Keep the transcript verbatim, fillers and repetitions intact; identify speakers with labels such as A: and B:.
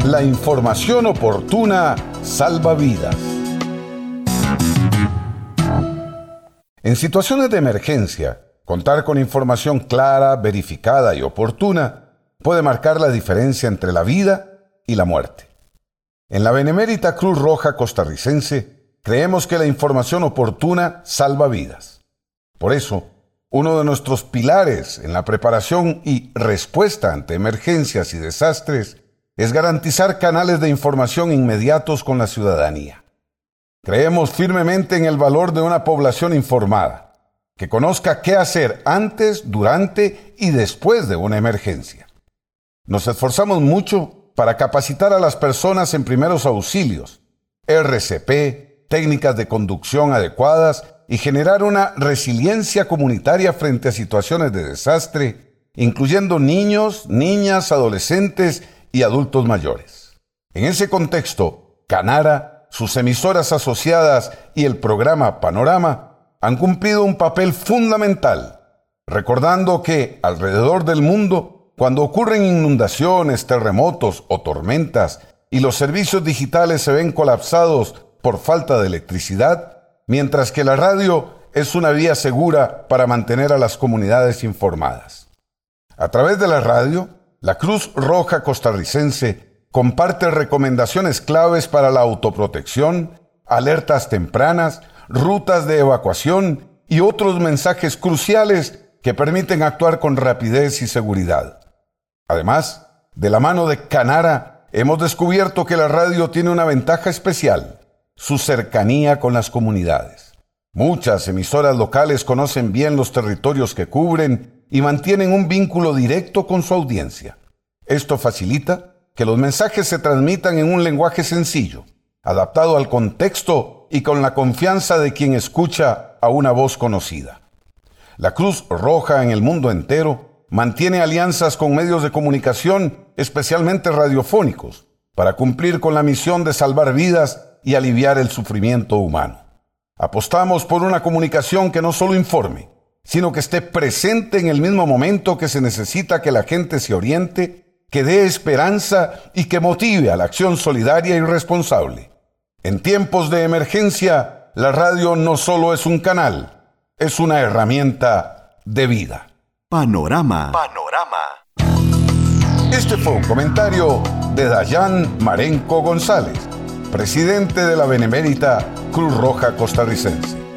A: La información oportuna salva vidas. En situaciones de emergencia, contar con información clara, verificada y oportuna puede marcar la diferencia entre la vida y la muerte. En la Benemérita Cruz Roja Costarricense, creemos que la información oportuna salva vidas. Por eso, uno de nuestros pilares en la preparación y respuesta ante emergencias y desastres es garantizar canales de información inmediatos con la ciudadanía. Creemos firmemente en el valor de una población informada, que conozca qué hacer antes, durante y después de una emergencia. Nos esforzamos mucho para capacitar a las personas en primeros auxilios, R C P, técnicas de conducción adecuadas y generar una resiliencia comunitaria frente a situaciones de desastre, incluyendo niños, niñas, adolescentes y adultos mayores. En ese contexto, Canara, sus emisoras asociadas y el programa Panorama han cumplido un papel fundamental, recordando que alrededor del mundo, cuando ocurren inundaciones, terremotos o tormentas y los servicios digitales se ven colapsados por falta de electricidad, mientras que la radio es una vía segura para mantener a las comunidades informadas. A través de la radio, la Cruz Roja Costarricense comparte recomendaciones claves para la autoprotección, alertas tempranas, rutas de evacuación y otros mensajes cruciales que permiten actuar con rapidez y seguridad. Además, de la mano de Canara, hemos descubierto que la radio tiene una ventaja especial: su cercanía con las comunidades. Muchas emisoras locales conocen bien los territorios que cubren y mantienen un vínculo directo con su audiencia. Esto facilita que los mensajes se transmitan en un lenguaje sencillo, adaptado al contexto y con la confianza de quien escucha a una voz conocida. La Cruz Roja en el mundo entero mantiene alianzas con medios de comunicación, especialmente radiofónicos, para cumplir con la misión de salvar vidas y aliviar el sufrimiento humano. Apostamos por una comunicación que no solo informe, sino que esté presente en el mismo momento que se necesita que la gente se oriente, que dé esperanza y que motive a la acción solidaria y responsable. En tiempos de emergencia, la radio no solo es un canal, es una herramienta de vida.
B: Panorama.
A: Panorama. Este fue un comentario de Dayan Marenco González, presidente de la Benemérita Cruz Roja Costarricense.